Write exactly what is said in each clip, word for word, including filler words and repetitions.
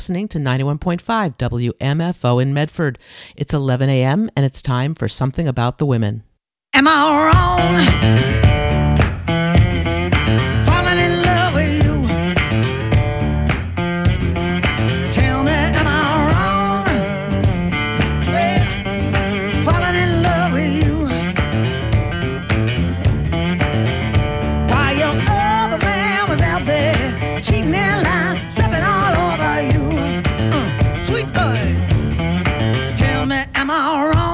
Listening to ninety-one point five W M F O in Medford. It's eleven a.m. and it's time for Something About the Women. Am I wrong? Falling in love with you. Tell me, am I wrong? Well, falling in love with you. While your other man was out there cheating and lying, stepping all over you. Uh, sweet boy. Tell me, am I wrong?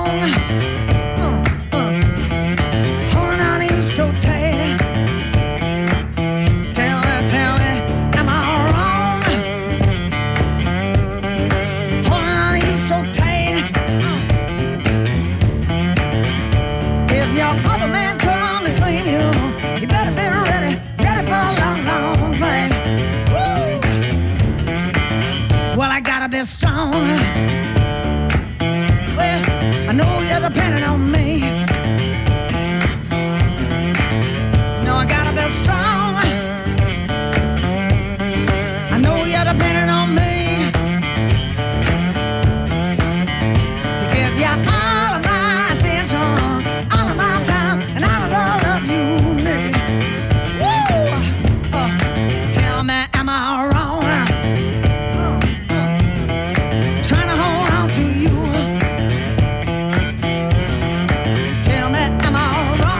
So tight. Tell me, tell me, am I wrong? Holding on to you so tight. Mm. If your other man come to clean you, you better be ready, ready for a long, long fight. Woo. Well, I gotta be strong. Well, I know you're depending on me. Strong. I know you're depending on me to give you all of my attention, all of my time, and all of the love you need. Woo! Uh, tell me, am I wrong? Uh, uh, trying to hold on to you. Tell me, am I wrong?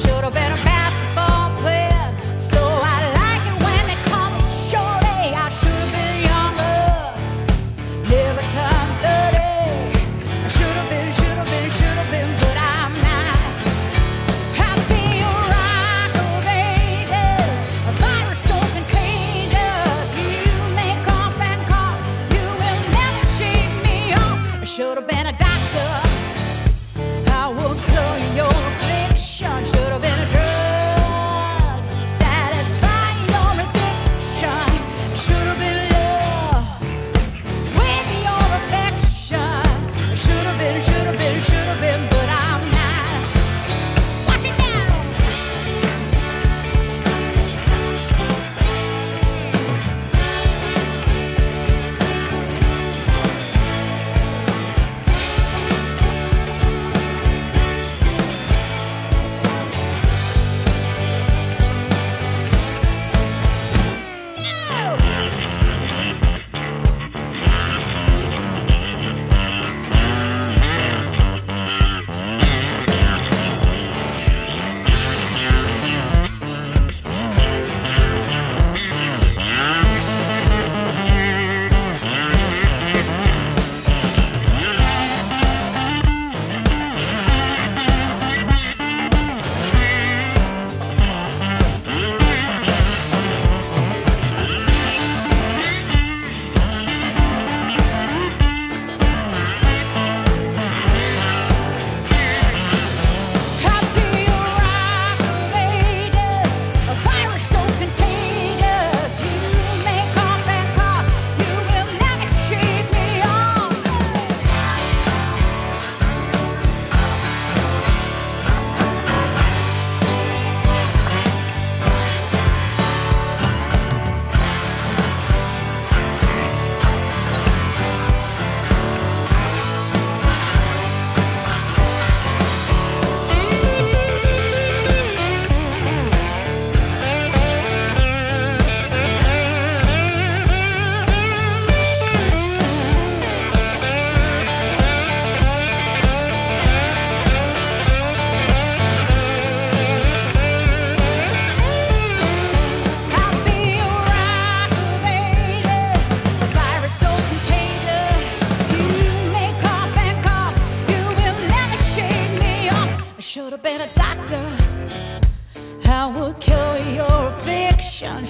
I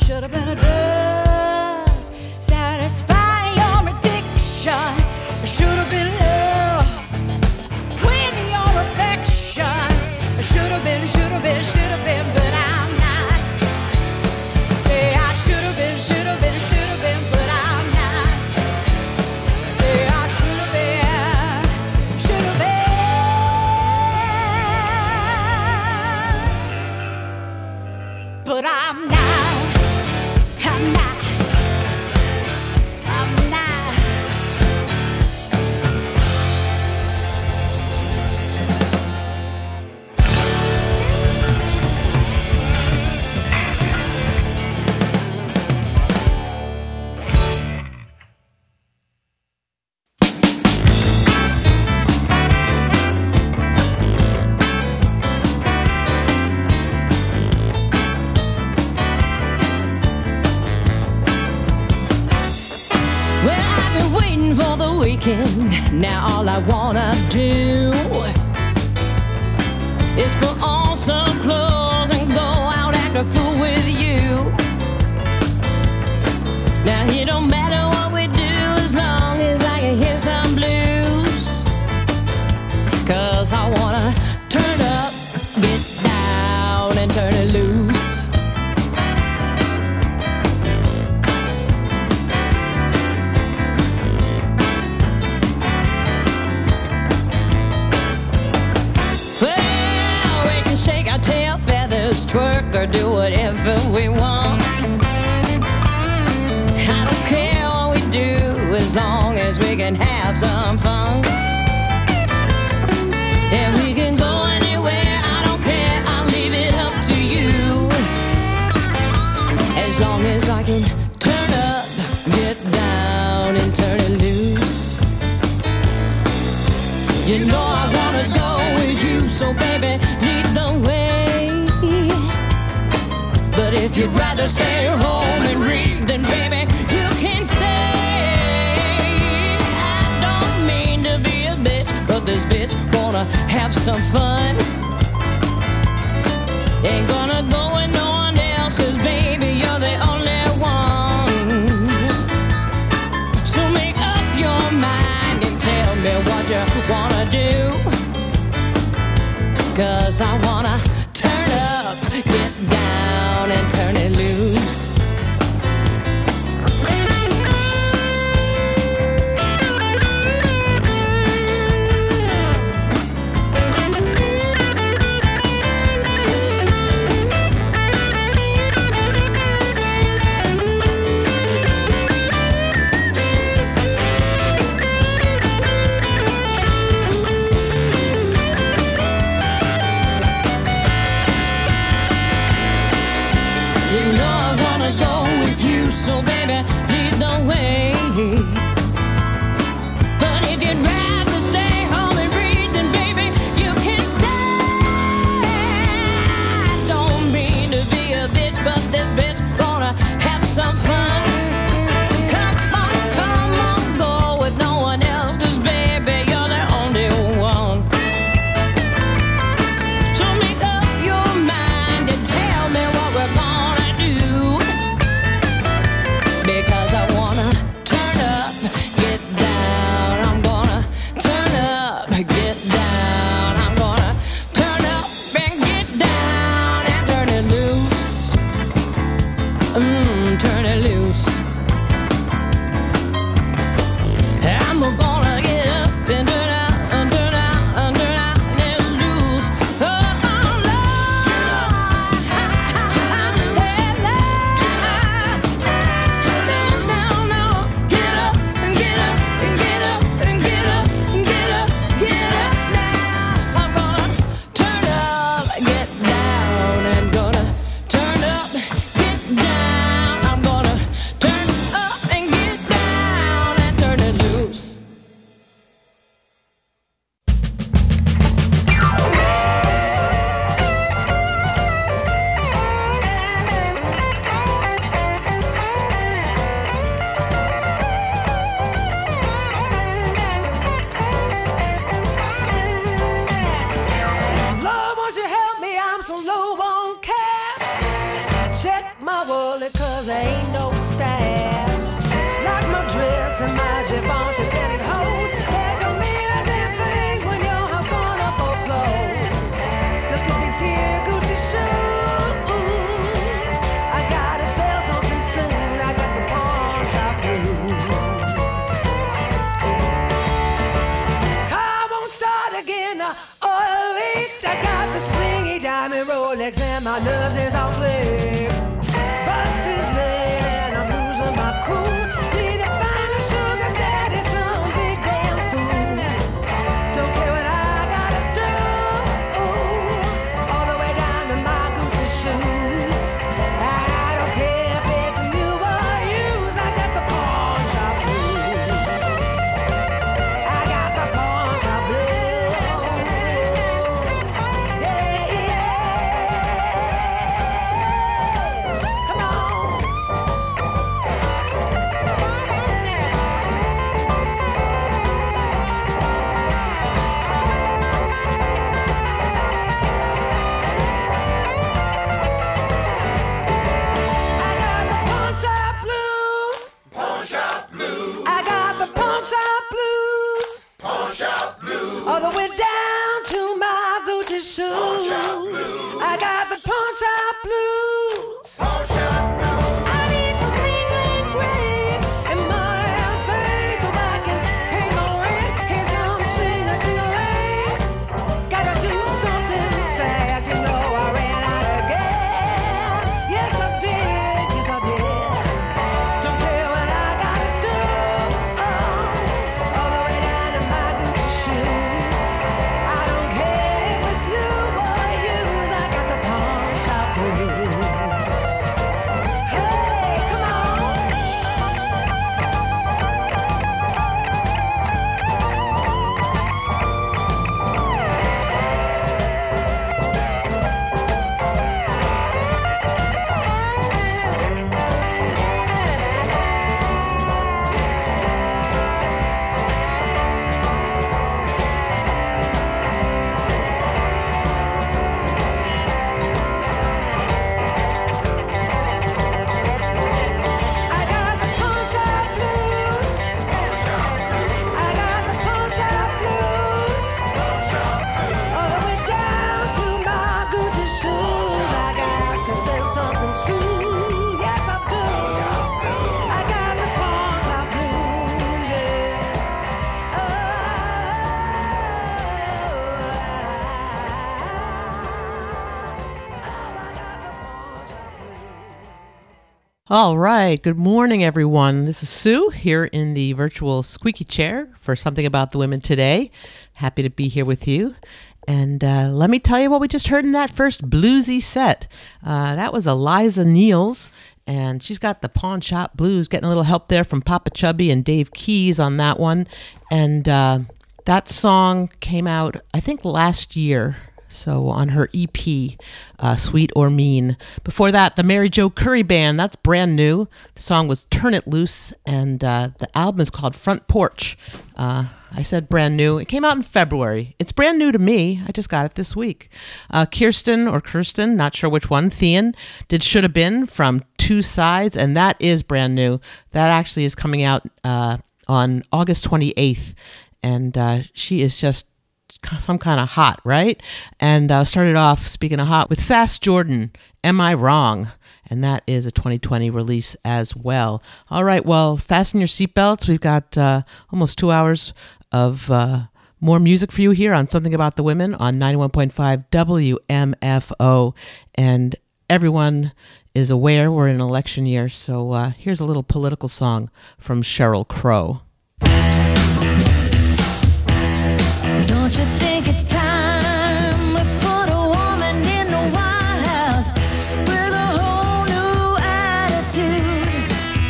should have been a dove, satisfy your addiction. It should have been love, win your affection. It should have been, should have been, should have been, but I'm not. Say I should have been, should have been, should have been, but I'm not. Say I should have been, should have been, but I'm not. I'm not. I'm not. For the weekend, now all I wanna do is put on some clothes and go out act a fool with you. Now it don't matter what we do as long as I can hear some blues, 'cause I wanna turn up, get down and turn it loose. Twerk or do whatever we want. I don't care what we do as long as we can have some fun. And we can go anywhere, I don't care, I'll leave it up to you. As long as I can turn up, get down and turn it loose. You know I wanna go with you, so baby, lead the way. But if you'd rather stay home and read, then baby, you can stay. I don't mean to be a bitch, but this bitch wanna have some fun. Ain't gonna go with no one else, 'cause baby, you're the only one. So make up your mind and tell me what you wanna do, 'cause I wanna turn up, get down and turn it loose. So baby, lead the way. But if you'd rather stay home and read, then baby, you can stay. I don't mean to be a bitch, but this bitch wanna have some fun. Come on, come on, go with no one else, 'cause baby, you're the only one. So make up your mind and tell me what we're gonna do, because I wanna turn up, get down. I'm gonna turn up, get down. I'm gonna turn up and get down and turn it loose. Mmm, turn it loose. cause there ain't no style. Like my dress and my Givenchy pantyhose, that don't mean a damn thing when your house gone up for clothes. Look at these here Gucci shoes. I gotta sell something soon. I got the pawn shop blues. Car won't start again. The oil leaked. I got the springy diamond Rolex and my nerves is on flick. Bus is late and I'm losing my cool. Need to find a sugar daddy, some big damn fool. Don't care what I gotta do. All the way down to my Gucci shoes. I don't care if it's new or used. I got the pawn shop blues. I got the pawn shop blues. Yeah, yeah. Come on. I got the pawn shop blues. Pawn shop blues. I got the pawn shop blues. Pawn shop blues. All the way down to my Gucci shoes. Pawn shop blues. I got the pawn shop blues. Pawn shop blues. I need some England grave in my face so I can pay my rent. Here's some chinga chinga rain. Gotta do something fast, you know I ran out of gas. Yes I did, yes I did. Don't care what I gotta do. Oh, all the way down to my Gucci shoes. I don't care if it's new or used. I got the pawn shop blues. Hey, come on. I got the pawn shop blues. I got the pawn shop blues. All the way down to my Gucci shoes. I got to sell something soon. Yes, I do. I got the pawn shop blues. Yeah. Oh, I got the pawn shop blues. All right. Good morning, everyone. This is Sue here in the virtual squeaky chair for Something About the Women today. Happy to be here with you. And uh, let me tell you what we just heard in that first bluesy set. Uh, that was Eliza Niels, and she's got the Pawn Shop Blues, getting a little help there from Papa Chubby and Dave Keys on that one. And uh, that song came out, I think, last year. So on her E P, uh, Sweet or Mean. Before that, the Mary Jo Curry Band, that's brand new. The song was Turn It Loose, and uh, the album is called Front Porch. Uh, I said brand new. It came out in February. It's brand new to me. I just got it this week. Uh, Kirsten, or Kirsten, not sure which one, Thean, did Should Have Been from Two Sides, and that is brand new. That actually is coming out uh, on August twenty-eighth, and uh, she is just some kind of hot, right? And uh, started off, speaking of hot, with Sass Jordan, Am I Wrong? And that is a twenty twenty release as well. All right, well, fasten your seatbelts. We've got uh, almost two hours of uh, more music for you here on Something About the Women on ninety-one point five W M F O. And everyone is aware we're in an election year, so uh, here's a little political song from Sheryl Crow. Don't you think it's time we put a woman in the White House with a whole new attitude?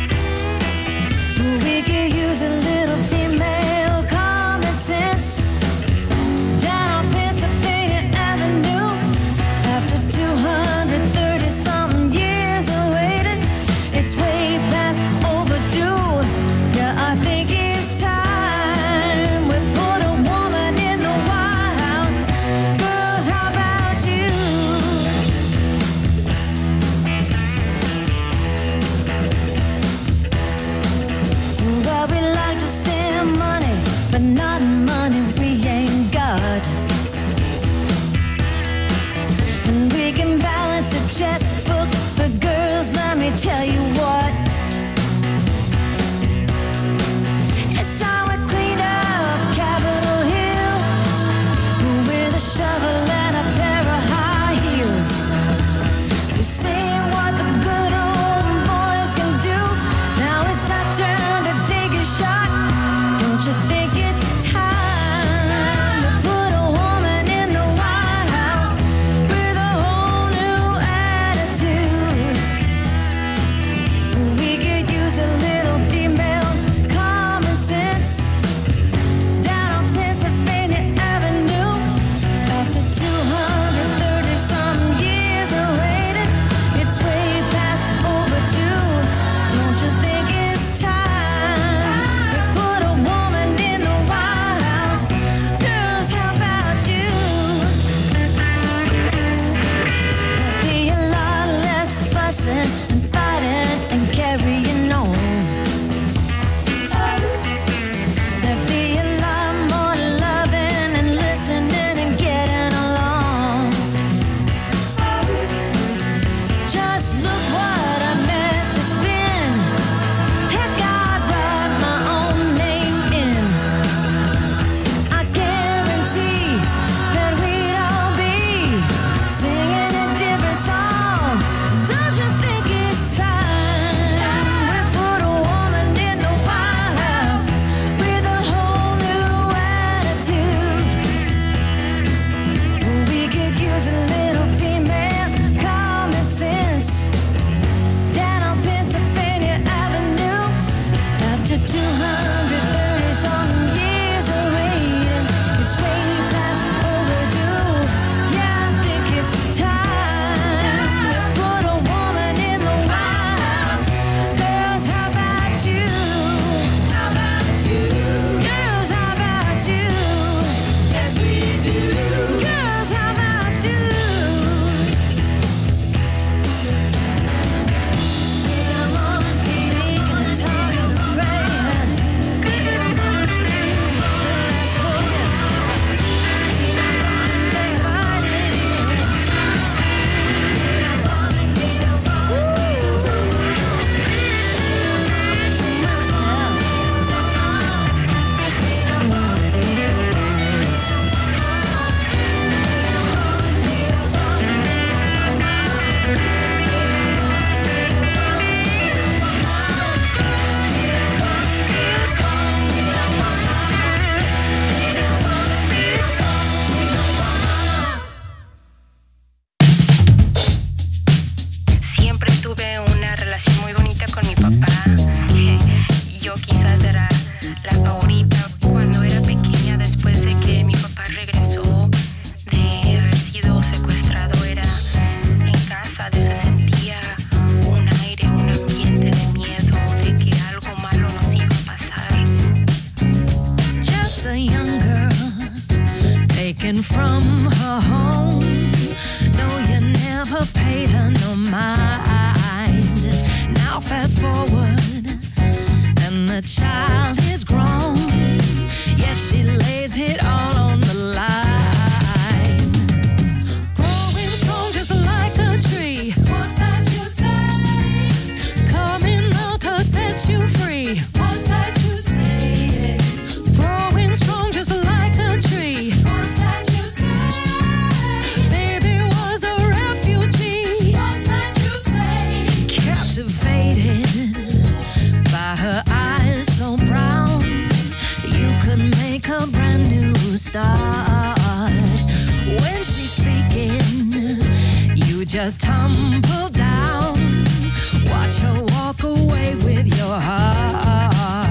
We could use a little female common sense down on Pennsylvania Avenue. After two hundred thirty something years of waiting, it's way past overdue. Yeah, I think it's time we put a woman in the White House. just a checkbook. But girls, let me tell you what. It's time we cleaned up Capitol Hill with a shovel and a pair of high heels. We've seen what the good old boys can do. Now it's our turn to take a shot. Don't you think it's time to put a woman in the White House with a whole new attitude? We could use a little female common sense down on Pennsylvania Avenue. After two hundred thirty some years of waiting, it's way past overdue. Don't you think it's time to put a woman in the White House? Girls, how about you? There'd be a lot less fussing and fighting and carrying on. There'd be a lot more loving and listening and getting along. Just look what a mess it's been. Heck, I'd write my own name in. I guarantee that we'd all be singing a different song. Don't you think it's time we put a woman in the White House with a whole new attitude? We could use a little female common sense down on Pennsylvania Avenue. After two hundred thirty some years of waiting, it's way past overdue. Yeah, I think it's time to put a woman in the White House. Girls, how about you? How about you? Girls, how about you? Yes, we do. Girls, how about you? Come on, thinking and talking and praying. Let's pull it. Let's fight it. Siempre tuve una relación muy bonita con mi papá. Yo quizás era la favorita cuando era pequeña. Después de que mi papá regresó de haber sido secuestrado, era en casa de se sentía un aire, un ambiente de miedo de que algo malo nos iba a pasar. Just a young girl taken from her home. No, you never paid her no mind. Now fast forward, and the child is grown. Yes, she lays it all on the line. Growing strong just like a tree. What's that you say? Coming out to set you free. What's that you say? Growing strong just like a tree. What's that you say? Baby was a refugee. What's that you say? Captivated by her eyes so brown, you could make a brand new start. When she's speaking, you just tumble down. Watch her walk away with your heart.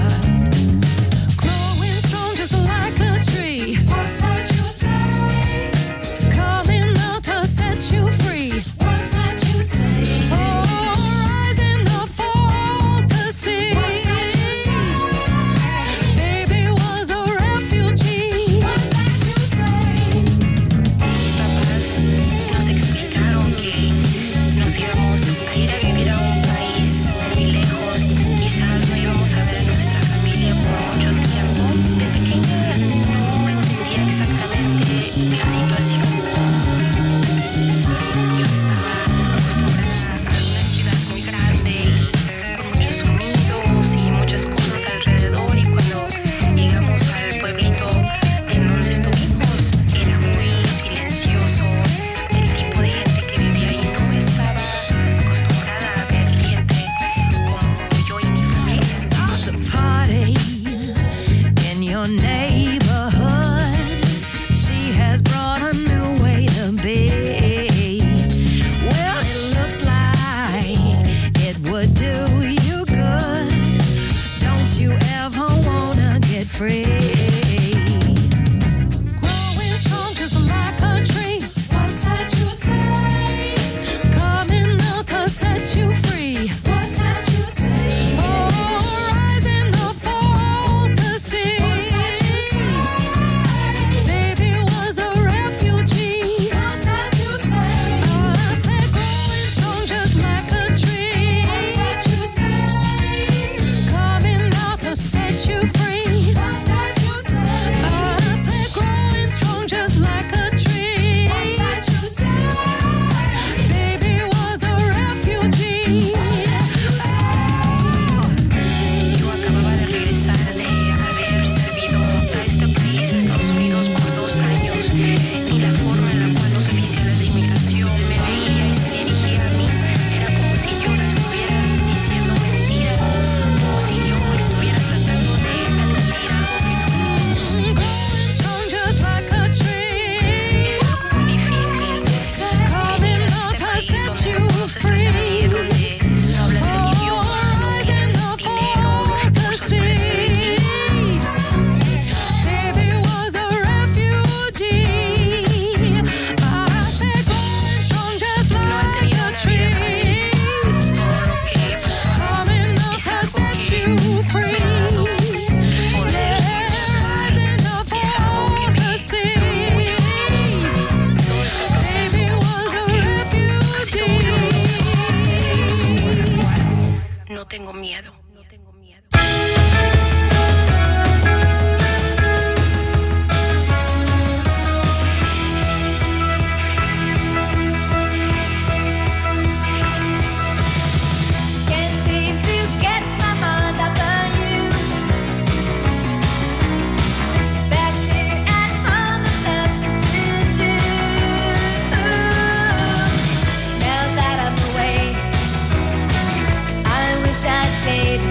Growing strong just like a tree. What's that you say? Coming out to set you free. What's that you say? Oh, rising up for the sea. What's that you say? Baby was a refugee. What's that you say? Mis papás nos explicaron que nos iba no tengo miedo. Can't seem to get my mind off of you. Back here at home, there's nothing to do. Now that I'm away, I wish I'd stayed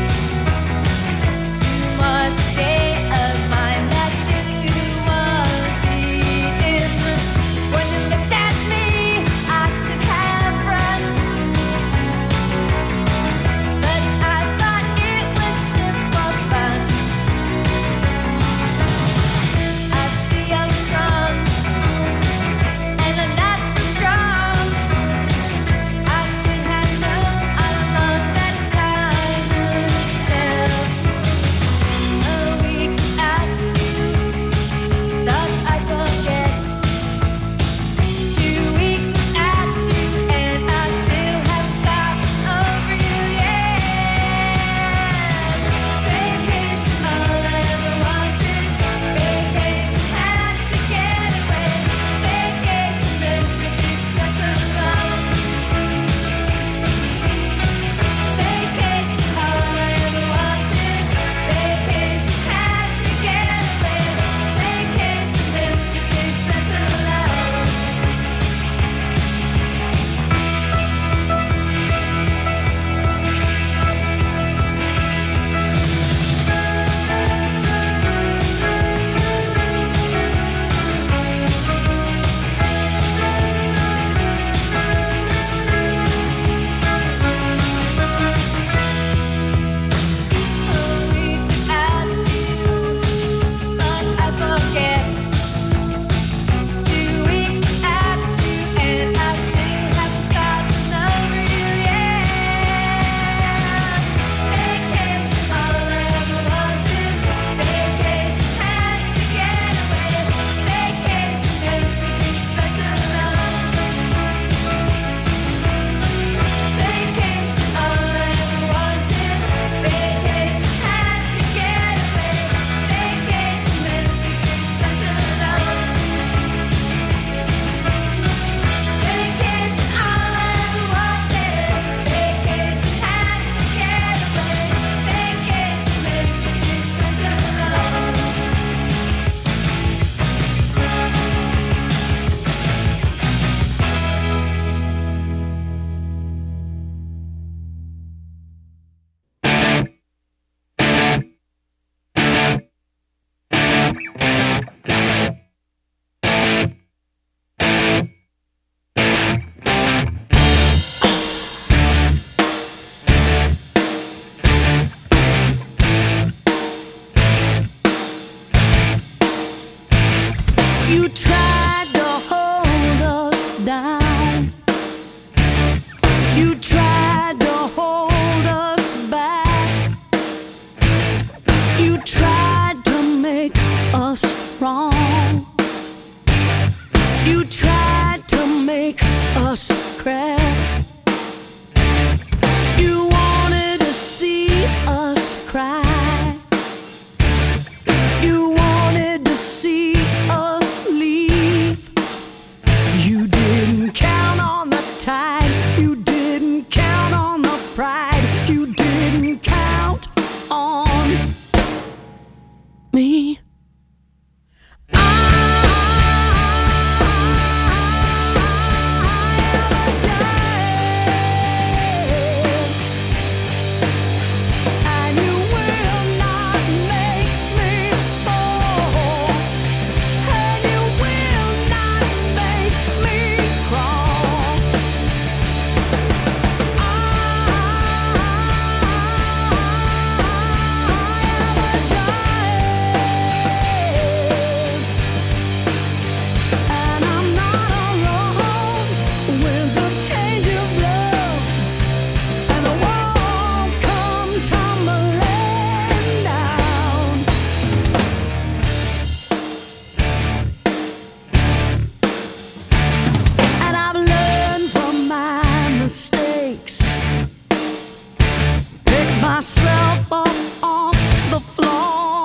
myself up off the floor.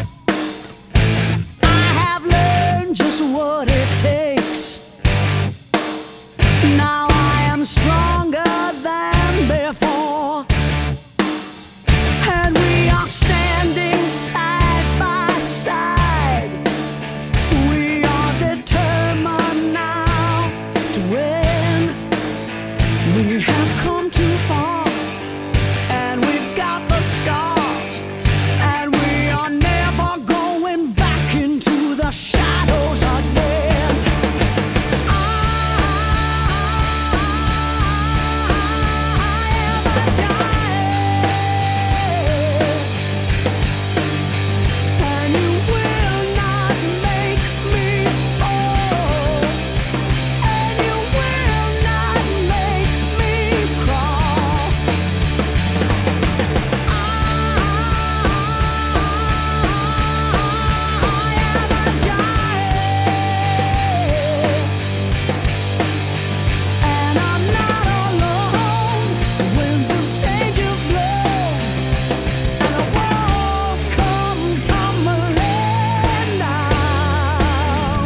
I have learned just what it takes. Now I am stronger than before, and we are standing side by side. We are determined now to win. We have come too far, and we've got the scars, and we are never going back into the shadows again. I am a giant, and you will not make me fall, and you will not make me crawl. I am a giant, and I'm not alone. The winds of change have blown, and the walls come tumbling down.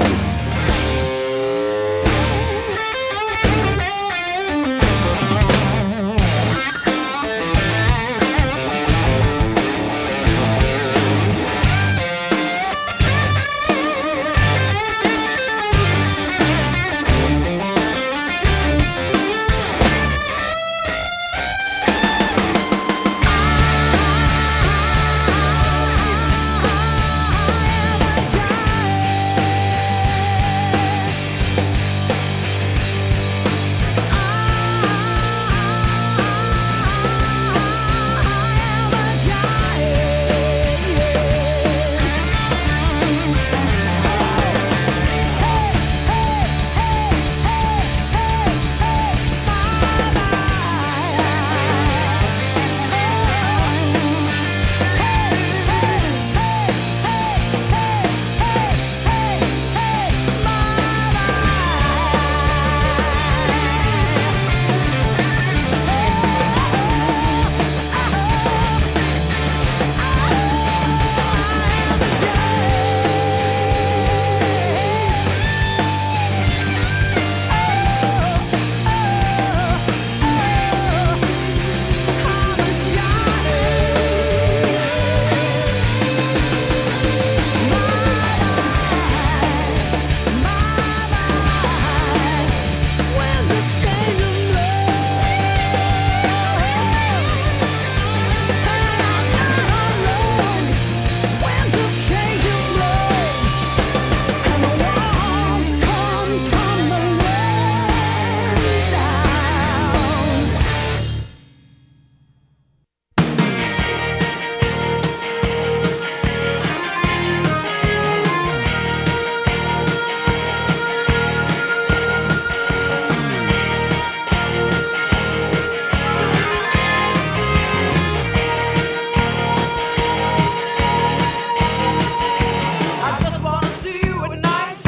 I just wanna see you at night.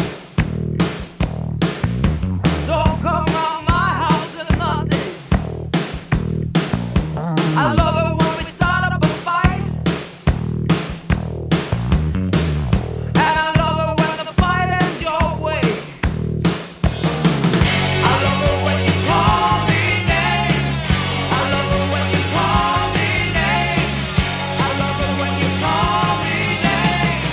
Don't come round my house in the day. I love it when we start up a fight, and I love it when the fight ends your way. I love it when you call me names. I love it when you call me names. I love it when you call me names.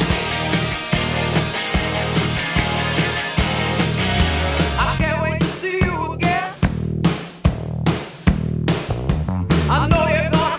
I can't wait to see you again. I know you're gonna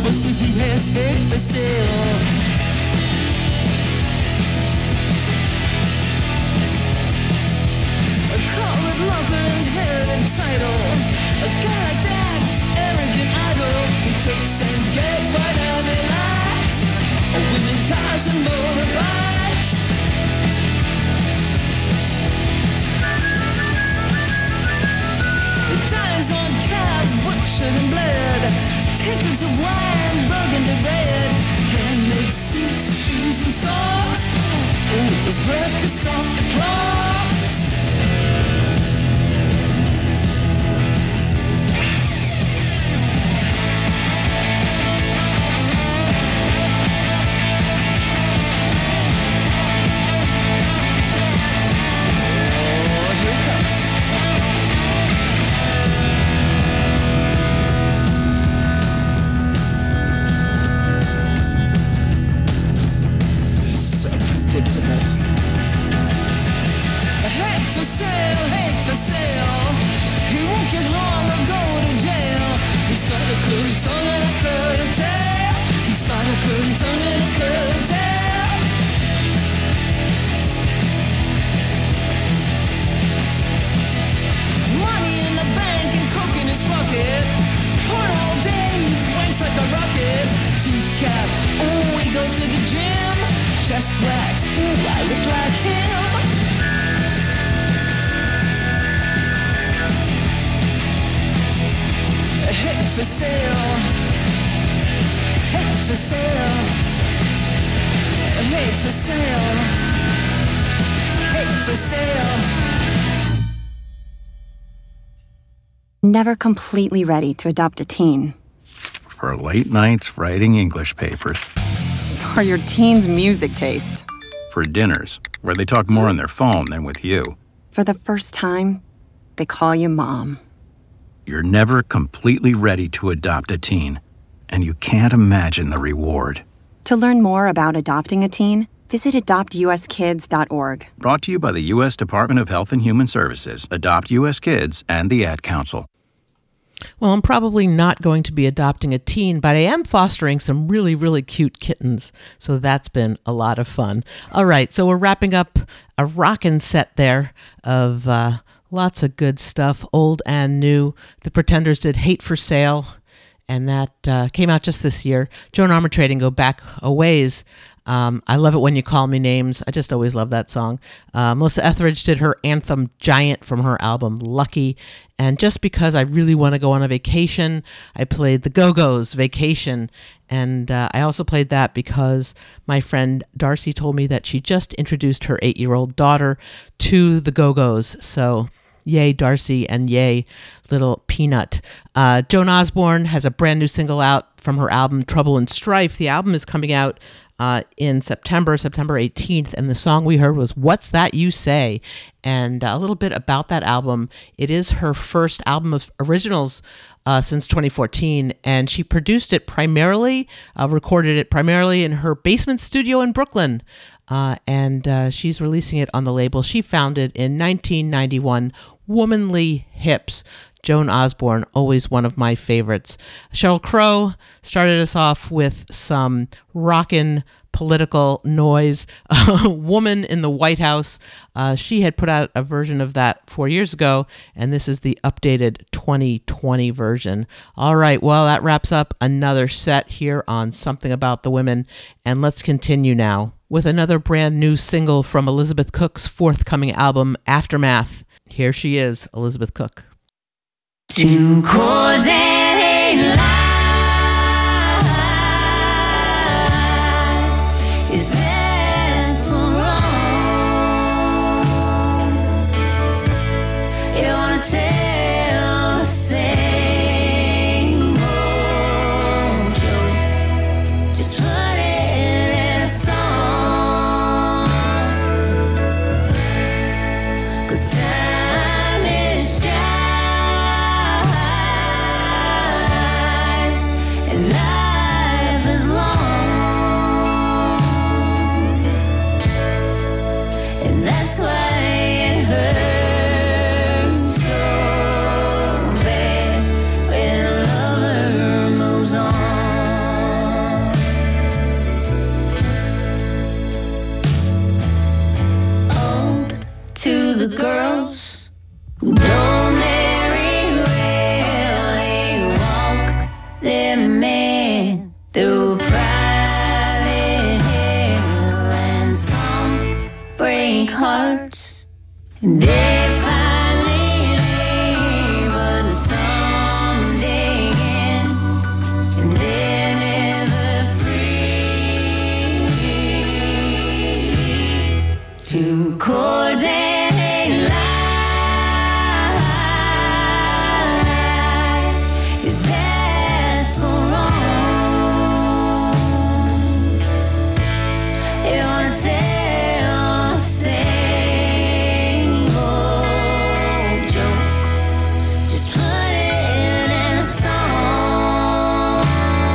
Mostly he has hate for sale. A car with longer and head and title. A guy like that's arrogant idol. He takes and gets whatever he likes. Women, cars, and motorbikes. He dines on calves, butchered and bled. Tankards of wine, burgundy red. Handmade suits, shoes, and socks. Oh, his breath kissed off the clocks. Never completely ready to adopt a teen. For late nights writing English papers. For your teen's music taste. For dinners, where they talk more on their phone than with you. For the first time, they call you mom. You're never completely ready to adopt a teen, and you can't imagine the reward. To learn more about adopting a teen, visit adopt u s kids dot org. Brought to you by the U S Department of Health and Human Services, Adopt U S Kids, and the Ad Council. Well, I'm probably not going to be adopting a teen, but I am fostering some really, really cute kittens. So that's been a lot of fun. All right, so we're wrapping up a rockin' set there of uh, lots of good stuff, old and new. The Pretenders did Hate for Sale, and that uh, came out just this year. Joan Armatrading, Go Back a Ways. Um, I love it when you call me names. I just always love that song. Uh, Melissa Etheridge did her anthem Giant from her album Lucky. And just because I really want to go on a vacation, I played the Go-Go's Vacation. And uh, I also played that because my friend Darcy told me that she just introduced her eight-year-old daughter to the Go-Go's. So yay, Darcy, and yay, little Peanut. Uh, Joan Osborne has a brand new single out from her album Trouble and Strife. The album is coming out Uh, in September, September eighteenth, and the song we heard was What's That You Say? And a little bit about that album. It is her first album of originals uh, since twenty fourteen, and she produced it primarily, uh, recorded it primarily in her basement studio in Brooklyn, uh, and uh, she's releasing it on the label she founded in nineteen ninety-one, Womanly Hips. Joan Osborne, always one of my favorites. Sheryl Crow started us off with some rockin' political noise. A Woman in the White House. Uh, she had put out a version of that four years ago, and this is the updated twenty twenty version. All right, well, that wraps up another set here on Something About the Women, and let's continue now with another brand new single from Elizabeth Cook's forthcoming album, Aftermath. Here she is, Elizabeth Cook. To cause any lie, is that so wrong? You wanna tell the same old joke, just put it in a song, 'cause time is just life is long. the girls who don't marry well, they walk their man through private hell, and some break hearts and they finally leave, but someday again, and they're never free. Two chords and a lie. Is that so wrong? You wanna tell the same old joke, just put it in a song.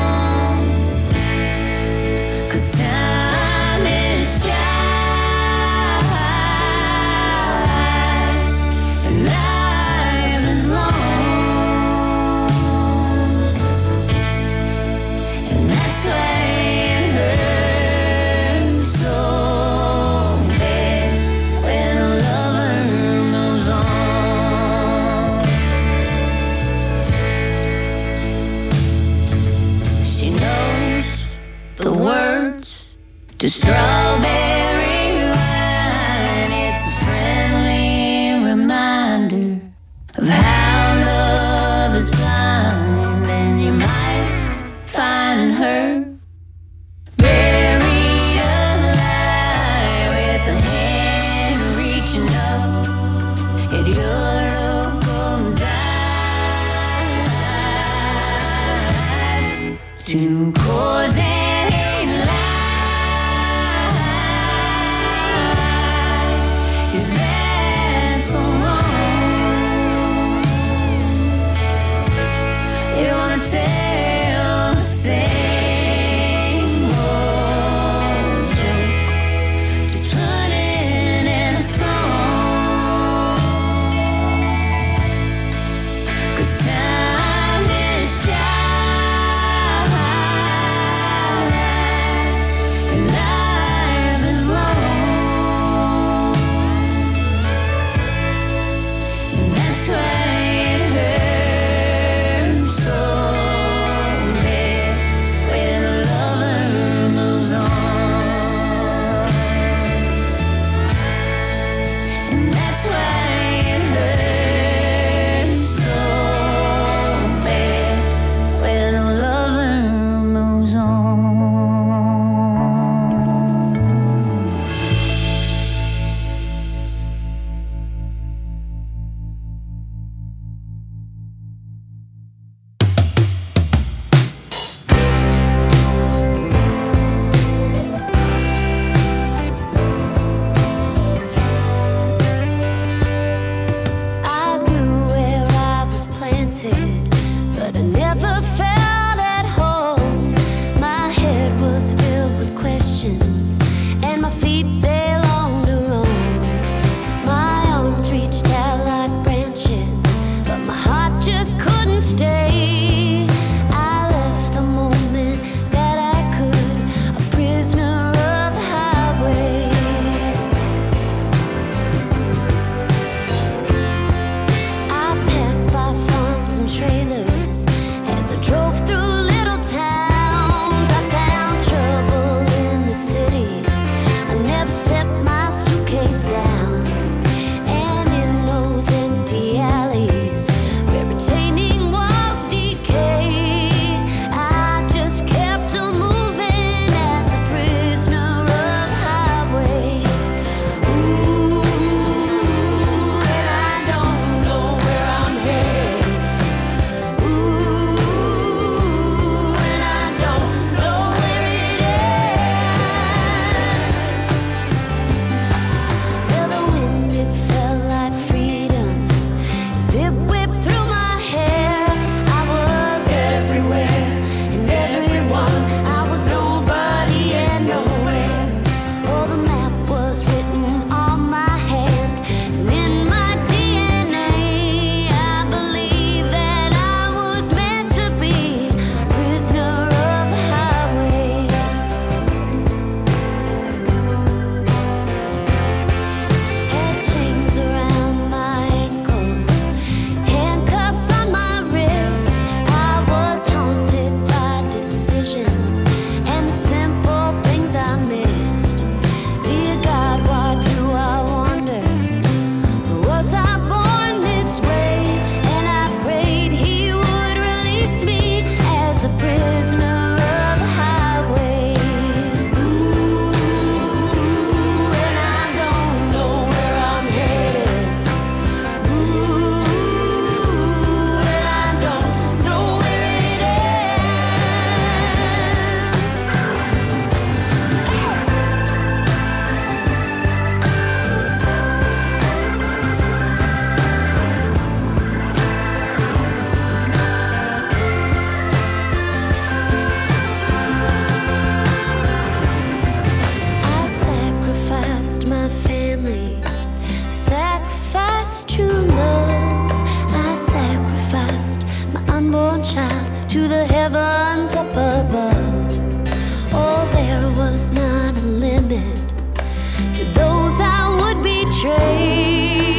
'Cause time is shine and life is long, and that's why it hurts so bad when a lover moves on. She knows the words to Strawberry Wine. It's a friendly reminder of how love is blind, and you might find her buried alive with a hand reaching up at your local dive. Two chords and a lie. to the heavens up above. Oh, there was not a limit to those I would betray.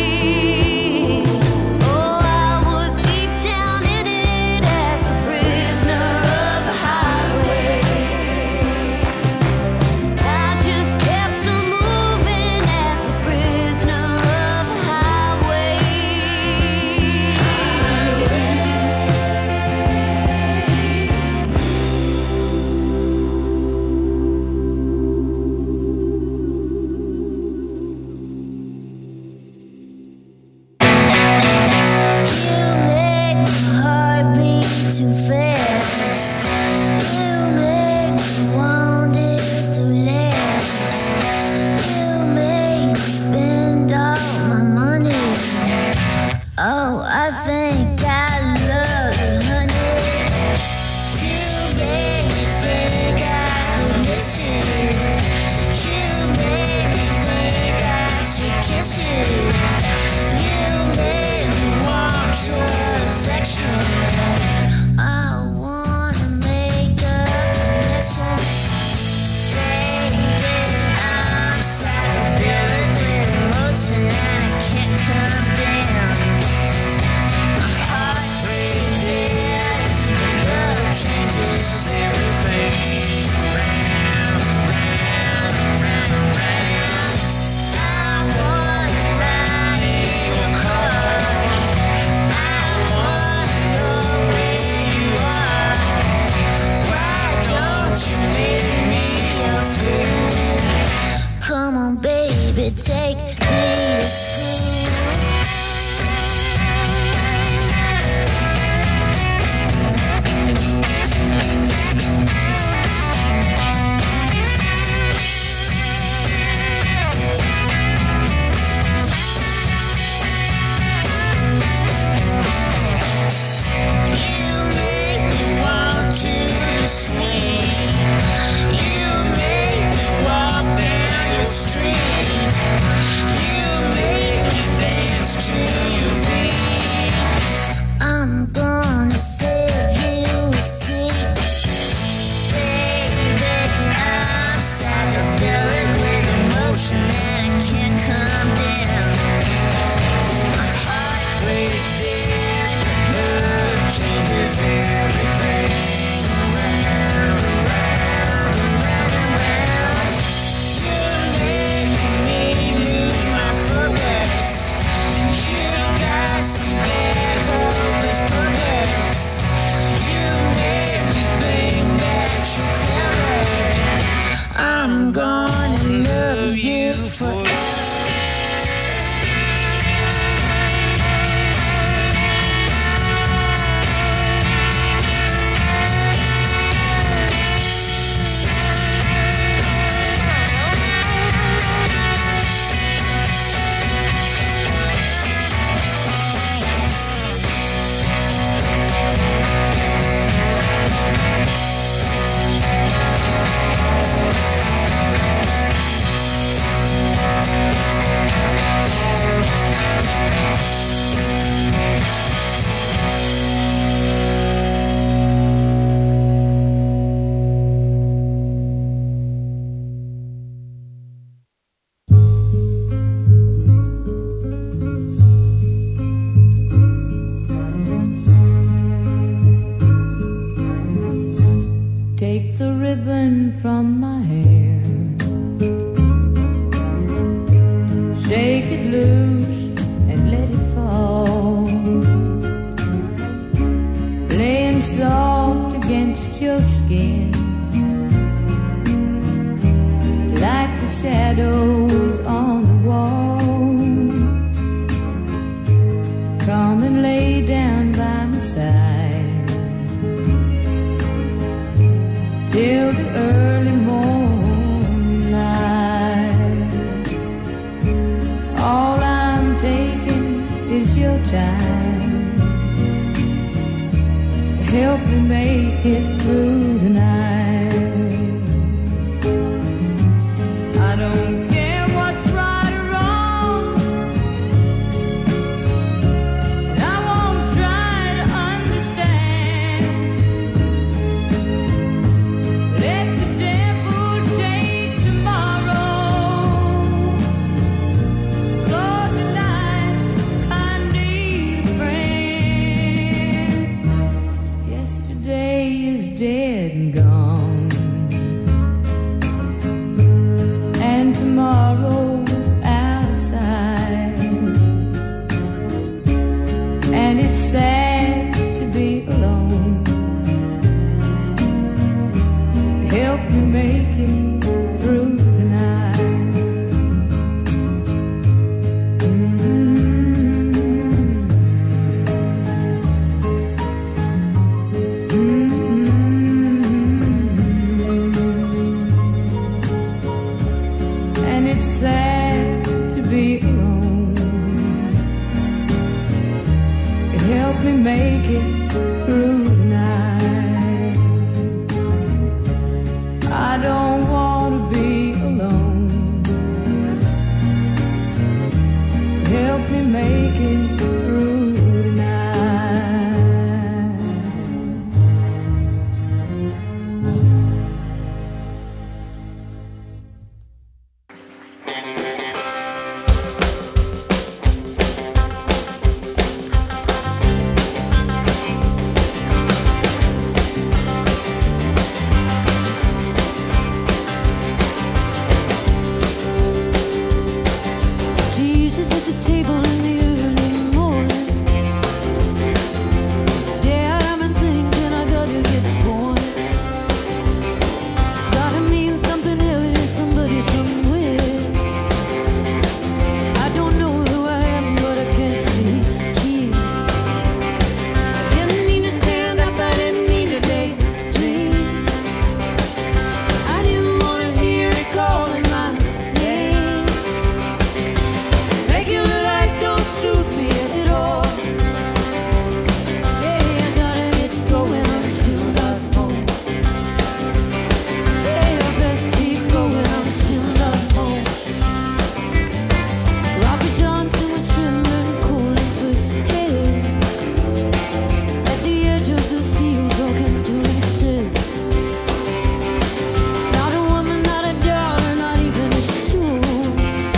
Oh, I was deep down in it as a prisoner of the highway. I just kept on moving as a prisoner of the highway. You make my heart beat too fast. You make me want this to last. You make me spend all my money. Oh, I think I love you, honey. You make me think I could miss you. You make me think I should kiss you. You make me want your affection. I wanna make a connection. Baby, I'm psychedelic with emotion and I can't come down. My heart rate dead, but love changes everything. Round, round, round, round. I wanna ride in your car. I wanna know where you are. Why don't you make me your fool? Come on, baby, take me to school. You make me want to sleep. You make me walk down your street. You make me dance to your beat. I'm gonna save you a seat. Baby, I'm psychedelic with emotion and I can't come down. My heart rate dead, love changes everything. Round, round, round, round. You make me lose my focus. You got some bad hopeless purpose. You make me think that you're clever. I'm gonna love you forever. Take the ribbon from my hair, shake it loose and let it fall, laying soft against your skin, like the shadows on the wall. Come and lay down by my side till the early morning light. All I'm taking is your time. Help me make it through tonight. I don't care what's right or wrong. I won't try to understand. it's sad to be alone. It helped me make it through the night. I don't want to be alone. It helped me make it through the night. Jesus at the table in the early morning. Dad, I've been thinking I gotta get born. Gotta mean something heavy to somebody somewhere. I don't know who I am, but I can't stay here. I didn't mean to stand up, I didn't mean to daydream. I didn't wanna hear it calling my name. Regular life don't suit me at all. Yeah, I gotta get going, I'm still not home. Yeah, I best keep going, I'm still not home. Robert Johnson was trembling, calling for help. At the edge of the field, talking to himself. Not a woman, not a dollar, not even a soul.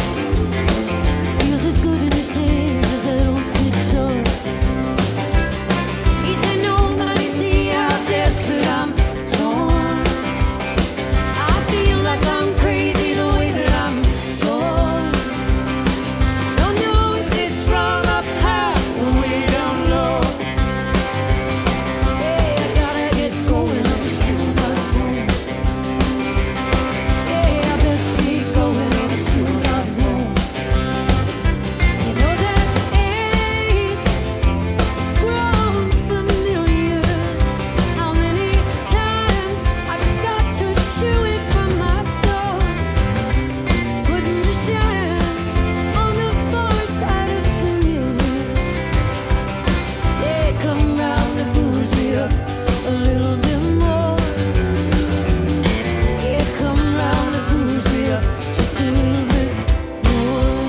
He was as good in his hands as that old guitar. He said, nobody see how desperate I'm torn. I feel like I'm crazy the way that I'm born. Don't know if it's wrong up high or way down low. Yeah, I gotta get going, I'm still not home. Yeah, I best be going, I'm still not home. You know that ache has grown familiar. How many times I got to shoo it from my door, putting to shine on the far side of the river. Yeah, come round and booze me up a little bit more. Yeah, come round and booze me up just a little bit more.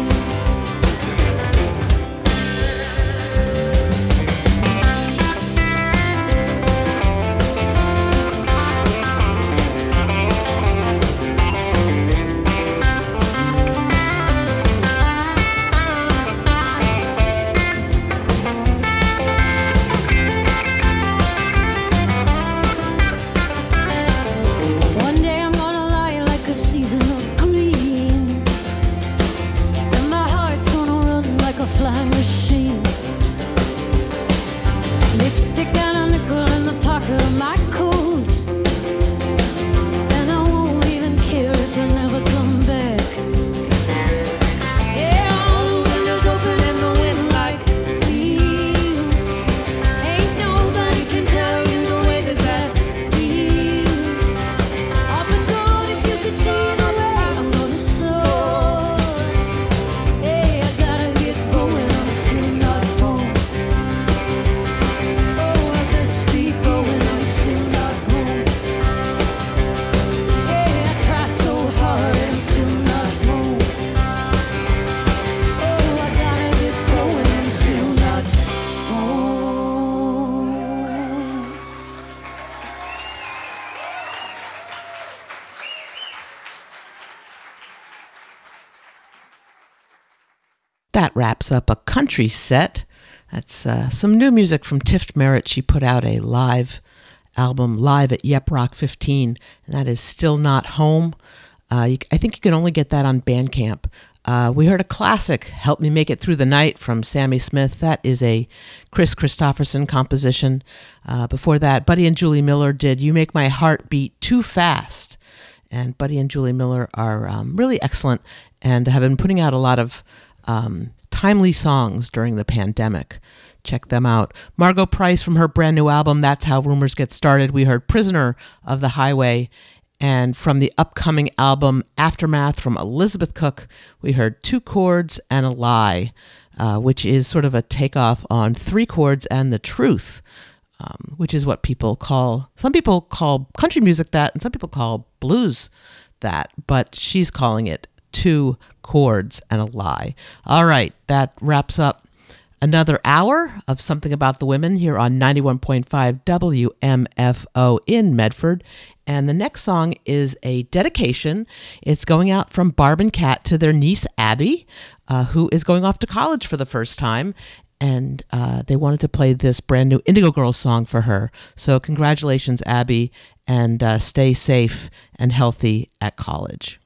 One day I'm gonna lie like a season of green, and my heart's gonna run like a flying machine. Lipstick and a nickel in the pocket of my coat, and I won't even care if I never come back. Yeah, all the windows open and the wind like wheels. Ain't nobody can tell you the way that that feels. Up and gone, if you could see the way I'm gonna soar. Hey, I gotta get going, I'm still not home. Oh, I best be going, I'm still not home. Hey, I try so hard, I'm still not home. Oh, I gotta get going, I'm still not home. That wraps up a country set. That's uh, some new music from Tift Merritt. She put out a live album, live at Yep Rock fifteen, and that is Still Not Home. Uh, you, I think you can only get that on Bandcamp. Uh, we heard a classic, Help Me Make It Through the Night, from Sammy Smith. That is a Chris Christopherson composition. Uh, before that, Buddy and Julie Miller did You Make My Heart Beat Too Fast. And Buddy and Julie Miller are um, really excellent and have been putting out a lot of um, timely songs during the pandemic. Check them out. Margot Price from her brand new album, That's How Rumors Get Started. We heard Prisoner of the Highway. And from the upcoming album Aftermath from Elizabeth Cook, we heard Two Chords and a Lie, uh, which is sort of a takeoff on Three Chords and the Truth, um, which is what people call, some people call country music that, and some people call blues that, but she's calling it Two Chords and a Lie. All right, that wraps up another hour of Something About the Women here on ninety-one point five W M F O in Medford. And the next song is a dedication. It's going out from Barb and Kat to their niece, Abby, uh, who is going off to college for the first time. And uh, they wanted to play this brand new Indigo Girls song for her. So congratulations, Abby, and uh, stay safe and healthy at college.